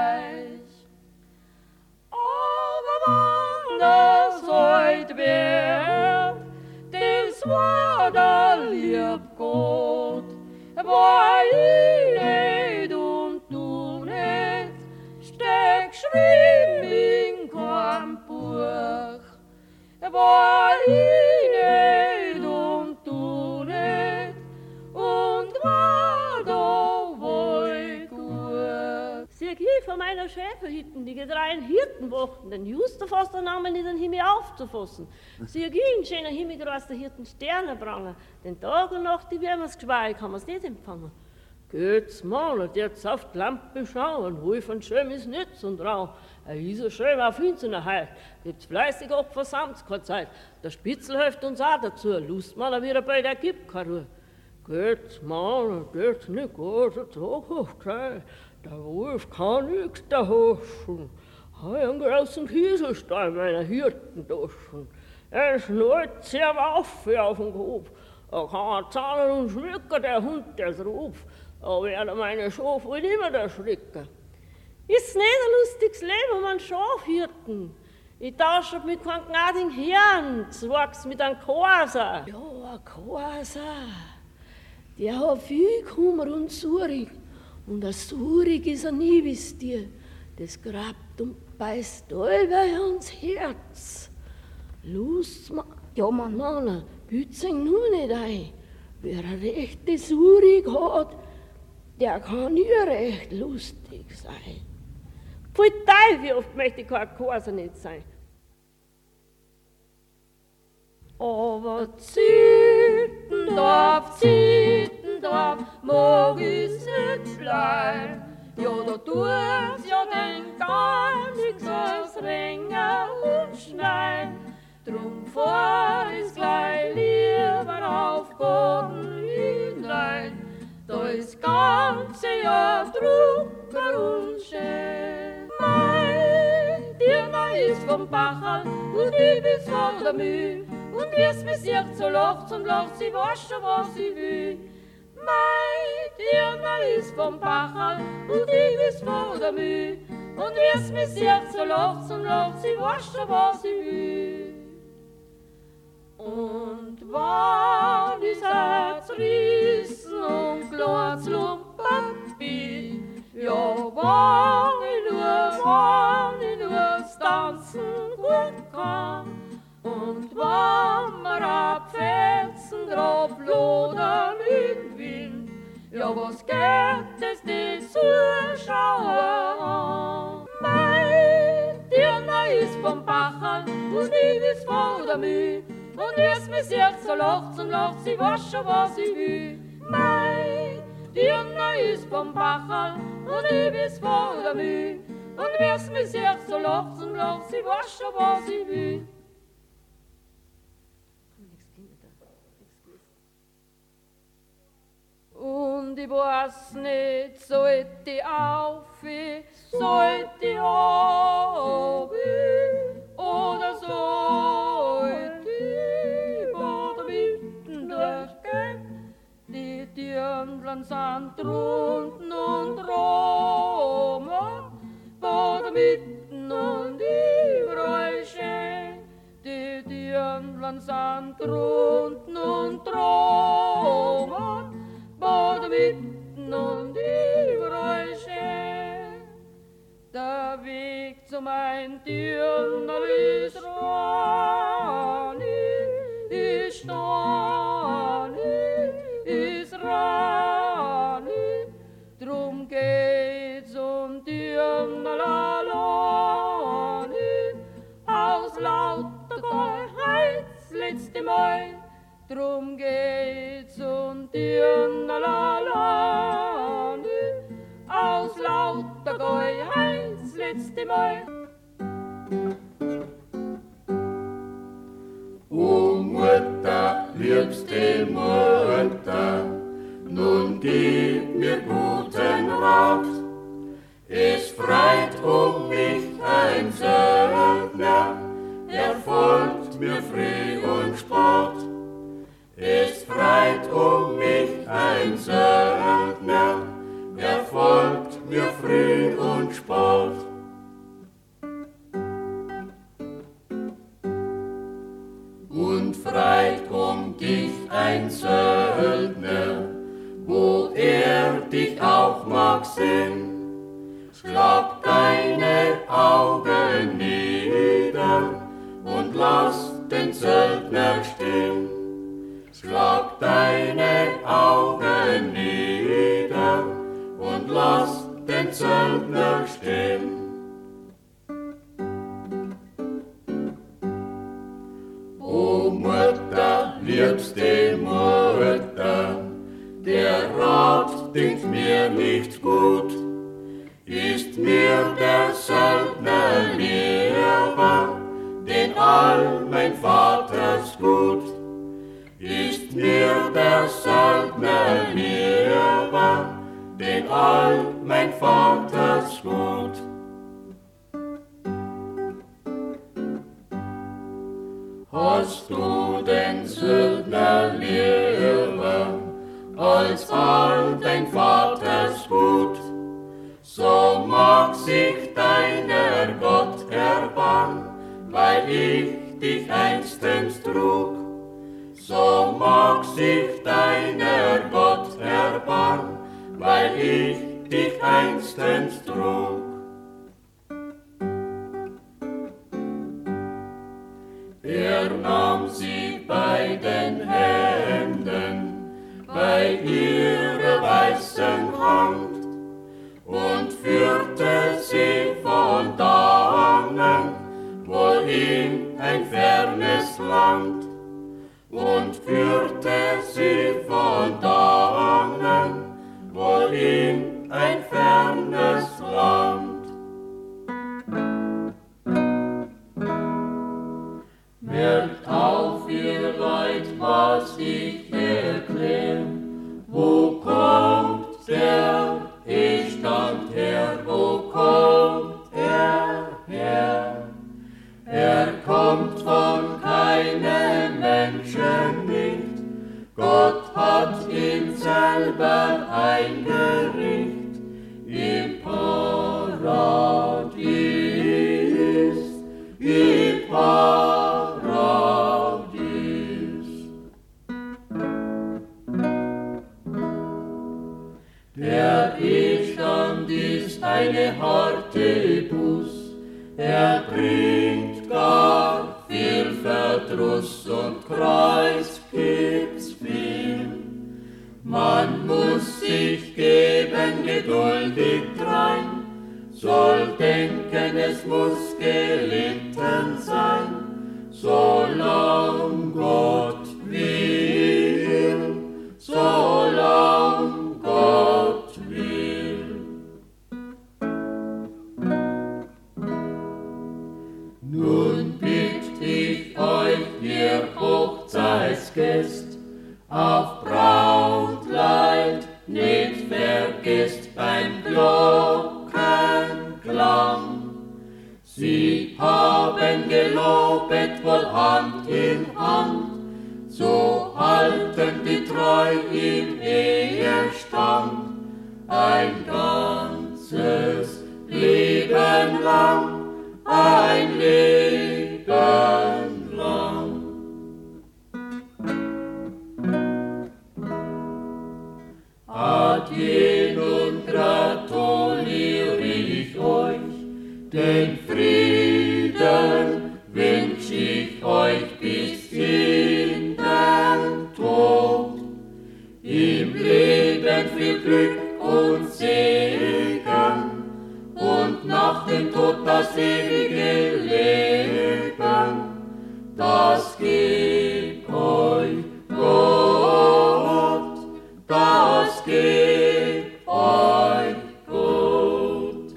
Aber wann das heut wird, das war der lieb Gott, war ich nicht und du nicht, steck geschrieben in kein Buch, war ich nicht und du nicht, und war da wohl gut. Sieh ich von meiner Schäferhütten, die gedreien Hirtenwochen, den Justerfosternamen in den Himmel aufzufassen. Sieh ich in schöner Himmelgras der Hirten Sterne brannen, den Tag und Nacht, die wärmer's geschwei, kann man's nicht empfangen. Geht's mal, jetzt auf die Lampe schauen, hol von schön ist nütz und rau. Er ist so schön auf uns in der Heil, gibt's fleißig Opfer samt keine Zeit. Der Spitzel hilft uns auch dazu, Lust mal wieder bei der gibt keine Ruhe. Geht's mal, geht's nicht gut, der Tag hoch Zeit. Der Wolf kann nix da hoschen. Hei einen großen Kieselstein meiner Hirten duschen. Er schnurrt sehr auf wie auf dem Kopf. Er kann zahlen und schmücken, der Hund, der Ruf. Aber werde meine Schaf wohl immer der Schrecken. Ist nicht ein lustiges Leben, man Schafhirten. Ich tausche mit keinem gnadigen Herrn, zwachs mit einem Korser. Ja, ein Korser. Der hat viel Kummer und Surig. Und ein Surig ist ein Niebistier. Das grabt und beißt allweil ans Herz. Lust, ma ja, man, Mann, bützing nur nicht ein. Wer ein rechtes Surig hat, der kann nie recht lustig sein. Pfui Teufel, wie oft möchte ich kein Korser nicht sein. Aber Zittendorf, Zittendorf, mag ich's nicht bleiben. Ja, da tut's ja denn gar nichts als Ränger und Schneiden. Drum fahr ich's gleich lieber auf Boden hinein. Da ist ganze Jahr Drucker und schön. Mein Dirner ist vom Bachal und ich bis vor der Mühl. Und wie's mich sieht, so lacht's und lacht, sie weiß schon, was sie will. Mein Dirner ist vom Bachal und ich bis vor der Mühl. Und wie's mich sieht, so lacht's und lacht, sie weiß schon, was sie will. Und wann ist Herz rissen und kleines Lumpenspiel, ja, wann ich nur, wann ich nur das Tanzen gut kann, und wann mir ab Felsen drauf lodern im Wind, ja, was geht es die Zuschauer an? Mein Dirner ist vom Bachal und ich ist vor der Mühl. Und Und wie's mich jetzt so lacht, so lacht sie, weiß schon, was ich will. Mei, die Anna ist vom Bachal und ich bis vor der Mühe. Und wie's mich jetzt so lacht, so lacht sie, weiß schon, was ich will. Und ich weiß nicht, sollt ich auf, sollt ich auf, oder sollt ich oder mitten durchgehen. Die Dirndln sind drunten und droben, oder mitten und überall schön. Die Dirndln sind drunten und droben, Bade mitten und überall schön. Der Weg zu mein Dirndl ist Rani, ist Rani, ist Rani. Drum geht's um Dirndl alleine, aus lauter Geuheiz letzte Mal. Drum geht's um Dirndl alleine, aus lauter Geuheiz letzte Mal. O Mutter, liebste Mutter, nun gib mir guten Rat. Es freit um mich ein Söldner, er folgt mir früh und spät. Es freit um mich ein Söldner, er folgt mir früh und spät. Und freit um dich ein Söldner, wo er dich auch mag sehen. Schlag deine Augen nieder und lass den Söldner stehen. Schlag deine Augen nieder und lass den Söldner stehen. O Mutter, liebste Mutter, der Rat dünkt mir nicht gut. Ist mir der Söldner lieber, denn all mein Vaters Gut. Ist mir der Söldner lieber, denn all mein Vaters Gut. Hast du den Söldner lieber, als all dein Vaters Gut, so mag sich deiner Gott erbarmen, weil ich dich einstens trug. So mag sich deiner Gott erbarmen, weil ich dich einstens trug. Er nahm sie bei den Händen, bei ihrer weißen Hand, und führte sie von dannen, wohl in ein fernes Land. Und führte sie von dannen, wohl in ein fernes Land. Merkt auf, ihr Leid, was ich erklär. Wo kommt der Ehestand her? Wo kommt er her? Er kommt von keinem Menschen nicht. Gott hat ihn selber eingerichtet im Paradies, im Paradies. Der Ehestand ist eine harte Buß, er bringt gar viel Verdruss und Kreuz gibt's viel. Man muss sich geben, geduldig drein, soll denken, es muss gelitten sein, solang Gott ihr Hochzeitsgäst auf Brautkleid nicht vergisst beim Glockenklang. Sie haben gelobet wohl Hand in Hand, so halten die treu im Ehestand ein ganzes Leben lang, ein Leben lang. Adieu, nun gratuliere ich euch, den Frieden wünsch ich euch bis in den Tod. Im Leben viel Glück und Segen und nach dem Tod das ewige Leben, das gibt euch Gott, das gibt euch Gott.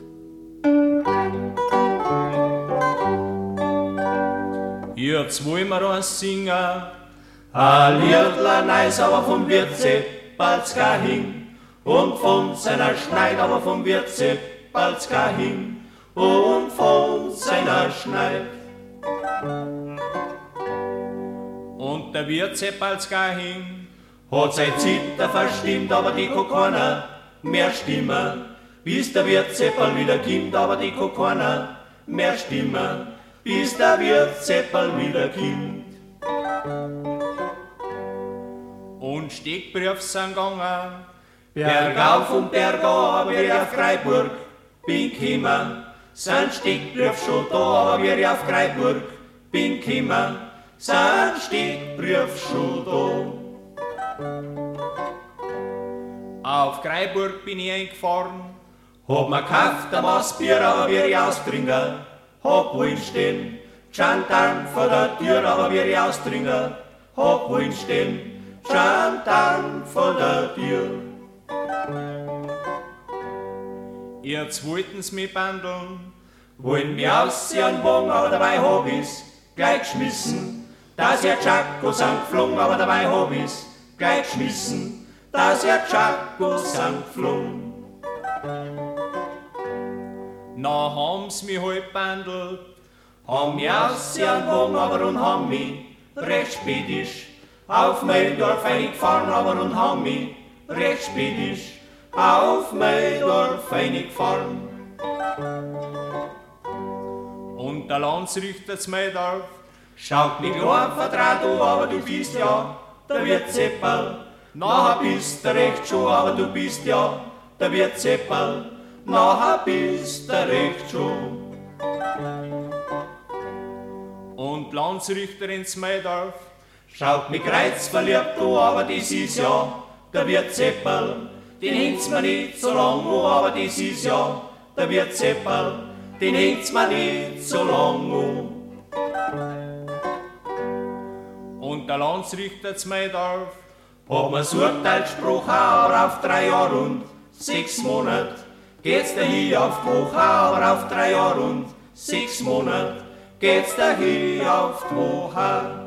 Jetzt wollen wir uns singen, ein Liedlein Eis, aber vom Wirt Seppalska hin, und von seiner Schneid, aber vom Wirt Seppalska hin, und von seiner Schneid. Und der Wirt Seppalska hin hat sein Zitter verstimmt, aber die kann keiner mehr stimmen, bis der Wirt Seppal wieder kommt, aber die kann keiner mehr stimmen, bis der Wirt Seppal wieder kommt. Und Stegbrief sind gegangen, bergauf und bergab, aber wie ich auf Freiburg bin gekommen, sind Stegbrief schon da, aber wie ich auf Freiburg bin gekommen, sind Stegbrief schon da. Auf Freiburg bin ich eingefahren, hab mir gekauft ein Maßbier, aber wie ich austrinken, hab wollen stehen, Gendarm vor der Tür, aber wie ich austrinken, hab wollen stehen, Gendarm vor der Tür. Jetzt wollten's mich bandeln, wollen mich aussehen Wagen, aber dabei hab ich's gleich geschmissen, dass ihr Tschakos sind geflogen, aber dabei hab ich's gleich geschmissen, dass ihr Tschakos sind geflogen. Na haben's mich halt bandelt, haben mich aussehen Wagen, aber und haben mich recht spedisch auf Meldorf eingefahren, aber und haben mich recht spedisch auf Meldorf eingefahren. Und der Landsrichter zu Meldorf schaut mich klein vertraut an, aber du bist ja der Wirt Seppal. Nachher bist du recht schon, aber du bist ja der Wirt Seppal. Nachher bist du recht schon. Und die Landsrichterin zu Meldorf schaut mich kreuzverliebt an, aber das ist ja der Wirt Seppal. Den hängt's mir nicht so lang an, aber das ist ja der Wirt Seppal. Den hängt's mir nicht so lang an. Und der Landsrichter zu Meldorf hat mir das Urteil gesprochen, aber auf drei Jahre und sechs Monate. Geht's dahin auf die Woche, aber auf drei Jahre und sechs Monate. Geht's dahin auf die Woche.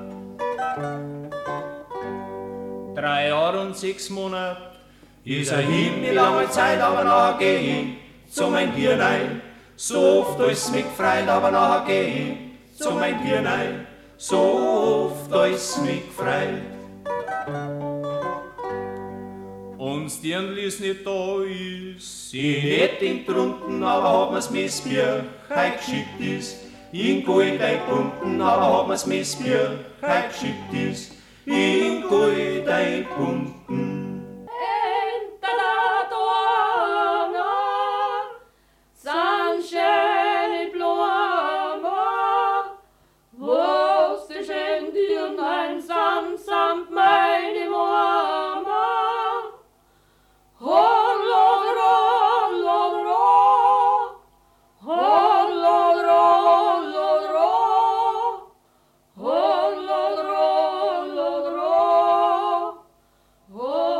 Drei Jahre und sechs Monate ist er hin, die lange Zeit, aber nachher geh ich zu mein Bier rein. So oft ist mich gefreut, aber nachher geh ich zu mein Bier rein. So oft ist mich gefreut. Und das Dirndl ist nicht da, ist in Etting drunten, aber hat mir's Messbier heut geschickt ist. In Gold eingebunden, aber hat mir's Messbier heut geschickt ist. In Gold eingebunden. Samt meine Mama, Oh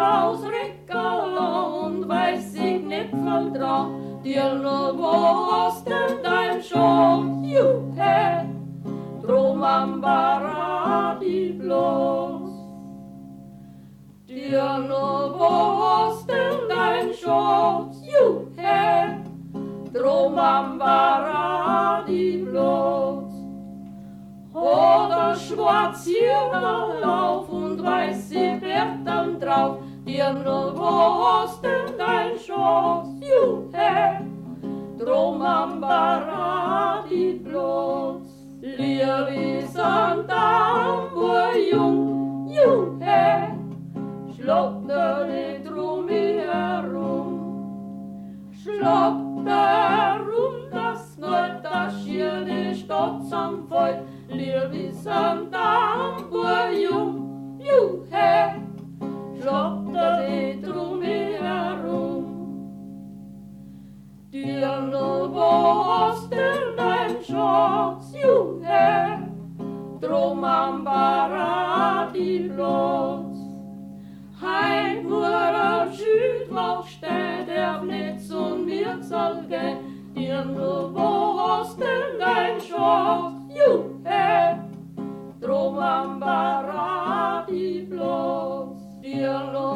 aus Reckerl und weiß ich nicht voll dran. Dirno, wo hast denn dein Schatz? Juhe, drum am Paradi bloß. Dirno, wo hast denn dein Schatz? Juhe, drum am Paradi bloß. Oder schwarz hier Lauf und weiße Bärtern drauf. Dirno, wo hast denn dein Schatz? Juhe, drum am Paradi bloß. Liebe sind am Jung, juhe, schlappt er nicht drum herum. Schlappt er rum, dass nicht das Schier die Stadt zusammenfällt. Liebe sind am Jung, juhe, schlappt er nicht drum herum. Dirno, wo hast denn dein Schatz, Junge, drum am Paradi bloß. Heim nur ein Schütwach steht, der nicht zu mir soll gehen. Dirno, wo hast denn dein Schatz, Junge, drum am Paradi bloß. Dirno,